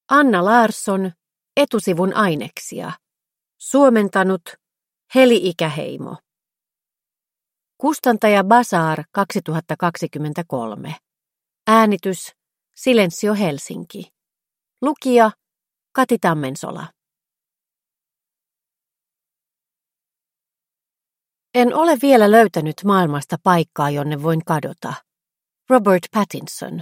Anna Larsson, etusivun aineksia. Suomentanut Heli Ikäheimo. Kustantaja Bazaar 2023. Äänitys Silensio Helsinki. Lukija Kati Tammensola. En ole vielä löytänyt maailmasta paikkaa, jonne voin kadota. Robert Pattinson.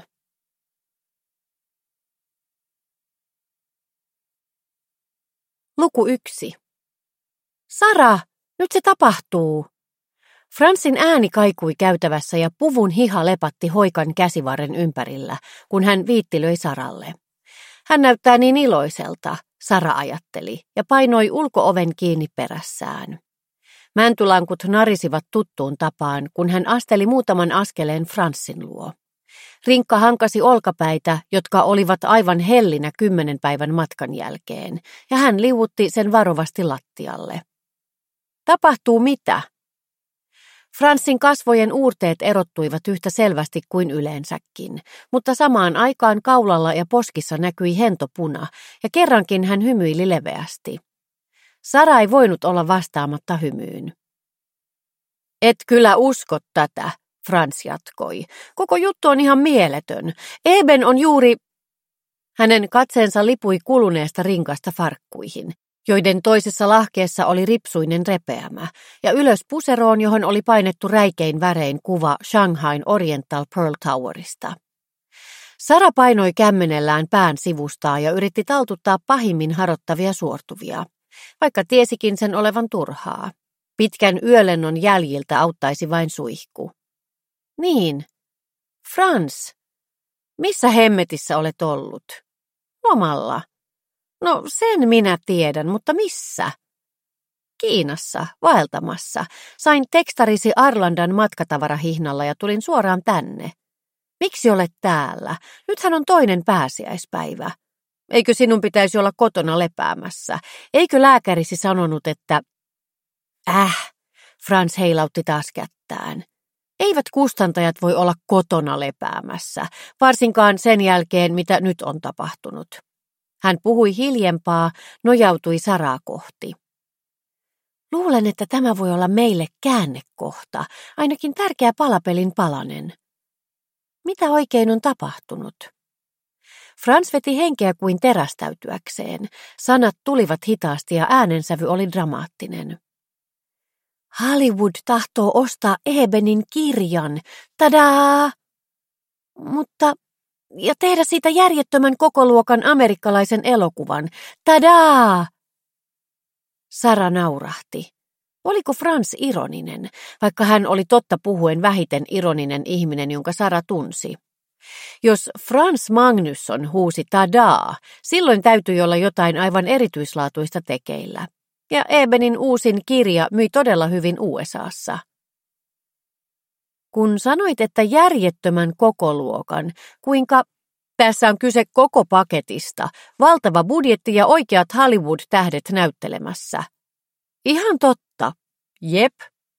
Luku 1. Sara, nyt se tapahtuu. Fransin ääni kaikui käytävässä ja puvun hiha lepatti hoikan käsivarren ympärillä, kun hän viittilöi Saralle. Hän näyttää niin iloiselta, Sara ajatteli, ja painoi ulko-oven kiinni perässään. Mäntylankut narisivat tuttuun tapaan, kun hän asteli muutaman askeleen Fransin luo. Rinkka hankasi olkapäitä, jotka olivat aivan hellinä 10 päivän matkan jälkeen, ja hän liuutti sen varovasti lattialle. Tapahtuu mitä? Fransin kasvojen uurteet erottuivat yhtä selvästi kuin yleensäkin, mutta samaan aikaan kaulalla ja poskissa näkyi hentopuna, ja kerrankin hän hymyili leveästi. Sara ei voinut olla vastaamatta hymyyn. Et kyllä usko tätä, Frans jatkoi. Koko juttu on ihan mieletön. Eben on juuri... Hänen katseensa lipui kuluneesta rinkasta farkkuihin, joiden toisessa lahkeessa oli ripsuinen repeämä, ja ylös puseroon, johon oli painettu räikein värein kuva Shanghain Oriental Pearl Towerista. Sara painoi kämmenellään pään sivustaa ja yritti taltuttaa pahimmin harottavia suortuvia, vaikka tiesikin sen olevan turhaa. Pitkän yölennon jäljiltä auttaisi vain suihku. Niin, Frans, missä hemmetissä olet ollut? Lomalla. No sen minä tiedän, mutta missä? Kiinassa, vaeltamassa. Sain tekstarisi Arlandan matkatavarahihnalla ja tulin suoraan tänne. Miksi olet täällä? Nythän on toinen pääsiäispäivä. Eikö sinun pitäisi olla kotona lepäämässä? Eikö lääkärisi sanonut, että... Frans heilautti taas kättään. Eivät kustantajat voi olla kotona lepäämässä, varsinkaan sen jälkeen, mitä nyt on tapahtunut. Hän puhui hiljempaa, nojautui Saraa kohti. Luulen, että tämä voi olla meille käännekohta, ainakin tärkeä palapelin palanen. Mitä oikein on tapahtunut? Frans veti henkeä kuin terästäytyäkseen. Sanat tulivat hitaasti ja äänensävy oli dramaattinen. Hollywood tahtoo ostaa Ebenin kirjan. Tadaa! Mutta... ja tehdä siitä järjettömän kokoluokan amerikkalaisen elokuvan. Tadaa! Sara naurahti. Oliko Frans ironinen, vaikka hän oli totta puhuen vähiten ironinen ihminen, jonka Sara tunsi? Jos Frans Magnusson huusi tadaa, silloin täytyi olla jotain aivan erityislaatuista tekeillä. Ja Ebenin uusin kirja myi todella hyvin USAssa. Kun sanoit, että järjettömän kokoluokan, kuinka tässä on kyse koko paketista, valtava budjetti ja oikeat Hollywood-tähdet näyttelemässä. Ihan totta. Jep.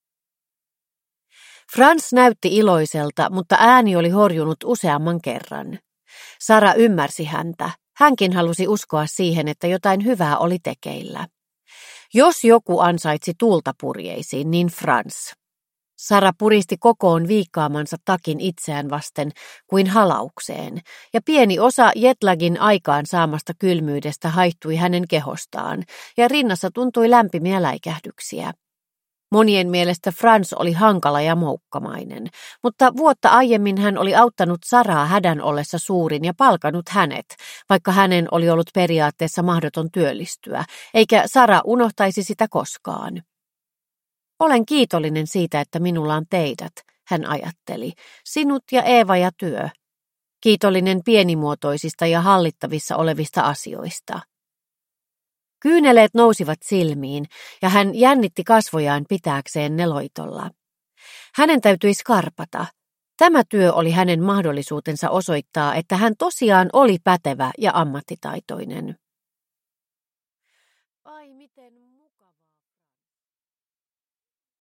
Frans näytti iloiselta, mutta ääni oli horjunut useamman kerran. Sara ymmärsi häntä. Hänkin halusi uskoa siihen, että jotain hyvää oli tekeillä. Jos joku ansaitsi tuulta purjeisiin, niin Frans. Sara puristi kokoon viikkaamansa takin itseään vasten kuin halaukseen, ja pieni osa jetlagin aikaan saamasta kylmyydestä haihtui hänen kehostaan, ja rinnassa tuntui lämpimiä läikähdyksiä. Monien mielestä Frans oli hankala ja moukkamainen, mutta vuotta aiemmin hän oli auttanut Saraa hädän ollessa suurin ja palkanut hänet, vaikka hänen oli ollut periaatteessa mahdoton työllistyä, eikä Sara unohtaisi sitä koskaan. Olen kiitollinen siitä, että minulla on teidät, hän ajatteli, sinut ja Eeva ja työ. Kiitollinen pienimuotoisista ja hallittavissa olevista asioista. Kyyneleet nousivat silmiin, ja hän jännitti kasvojaan pitääkseen ne loitolla. Hänen täytyi skarpata. Tämä työ oli hänen mahdollisuutensa osoittaa, että hän tosiaan oli pätevä ja ammattitaitoinen.